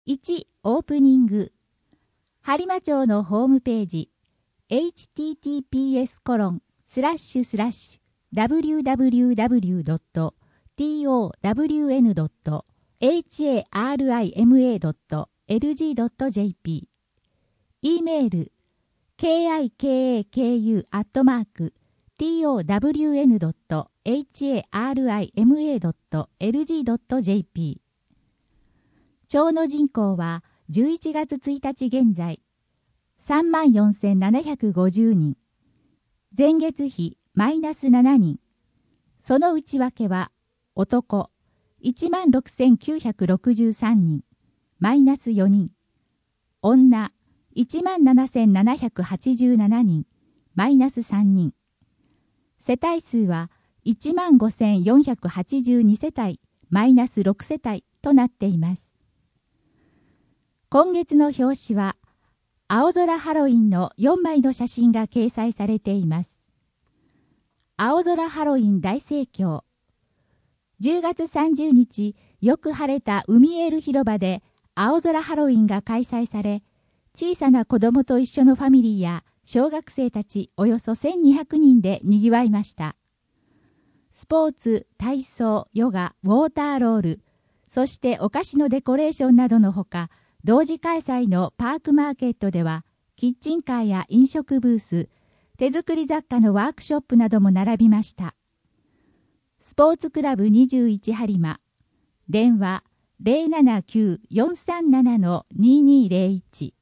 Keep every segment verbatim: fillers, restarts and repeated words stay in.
いち. オープニング。播磨町のホームページ エイチティーティーピーエス コロンスラッシュスラッシュ ダブリューダブリューダブリュー ドット トワン ドット ハリマ ドット エルジー ドット ジェーピー e メール ケーアイケーエーケーユー アットマーク トワン ドット ハリマ ドット エルジー ドット ジェーピー。町の人口はじゅういちがつついたち現在 さんまんよんせんななひゃくごじゅうにん。前月比マイナスななにん。その内訳は男 いちまんろくせんきゅうひゃくろくじゅうさんにん、マイナスよにん。女 いちまんななせんななひゃくはちじゅうななにん、マイナスさんにん。世帯数は いちまんごせんよんひゃくはちじゅうに 世帯、マイナスろく世帯となっています。今月の表紙は、青空ハロウィンのよんまいの写真が掲載されています。青空ハロウィン大盛況。じゅうがつさんじゅうにち、よく晴れた海エール広場で青空ハロウィンが開催され、小さな子供と一緒のファミリーや小学生たちおよそせんにひゃくにんで賑わいました。スポーツ、体操、ヨガ、ウォーターロール、そしてお菓子のデコレーションなどのほか、同時開催のパークマーケットでは、キッチンカーや飲食ブース、手作り雑貨のワークショップなども並びました。スポーツクラブにじゅういち播磨、電話 ゼロななきゅう よんさんなな ににゼロいち。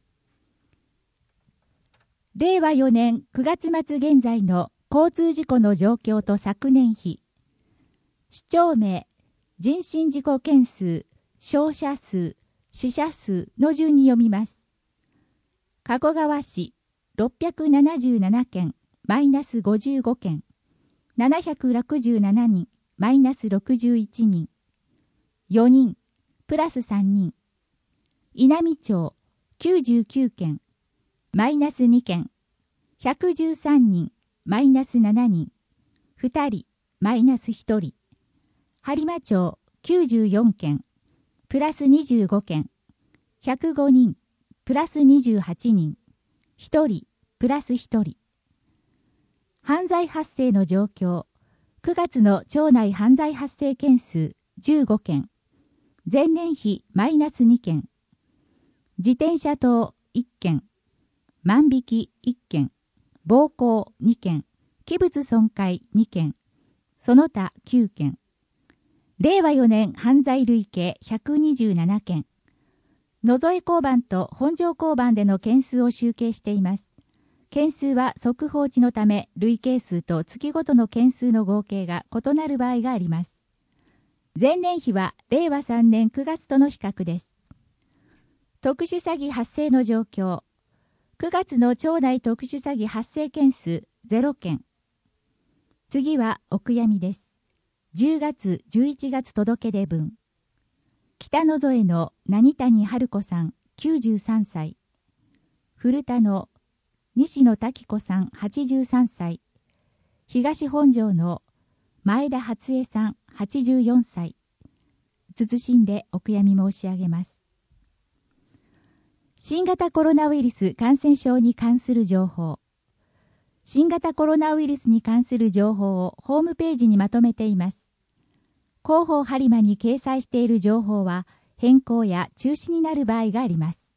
れいわよねんくがつまつ現在の交通事故の状況と昨年比。市町名、人身事故件数、傷者数、死者数の順に読みます。加古川市ろっぴゃくななじゅうななけん、マイナスごじゅうごけん。ななひゃくろくじゅうななにん、マイナスろくじゅういちにん。よにん、プラスさんにん。稲美町きゅうじゅうきゅうけん、マイナスにけん。ひゃくじゅうさんにん、マイナスななにん。ふたり、マイナスひとり。播磨町きゅうじゅうよんけん、プラスにじゅうごけん。ひゃくごにん、プラスにじゅうはちにん。ひとり、プラスひとり。犯罪発生の状況。くがつの町内犯罪発生件数じゅうごけん。前年比マイナスにけん。自転車盗いっけん。万引きいっけん。暴行にけん。器物損壊にけん。その他きゅうけん。れいわよねん犯罪累計ひゃくにじゅうななけん。野添交番と本庄交番での件数を集計しています。件数は速報値のため、累計数と月ごとの件数の合計が異なる場合があります。前年比はれいわさんねんくがつとの比較です。特殊詐欺発生の状況。くがつの町内特殊詐欺発生件数ゼロけん。次はお悔やみです。じゅうがつ、じゅういちがつ届け出分。北野添の何谷春子さんきゅうじゅうさんさい。古田の西野滝子さんはちじゅうさんさい。東本庄の前田初江さんはちじゅうよんさい。謹んでお悔やみ申し上げます。新型コロナウイルス感染症に関する情報。新型コロナウイルスに関する情報をホームページにまとめています。広報播磨に掲載している情報は変更や中止になる場合があります。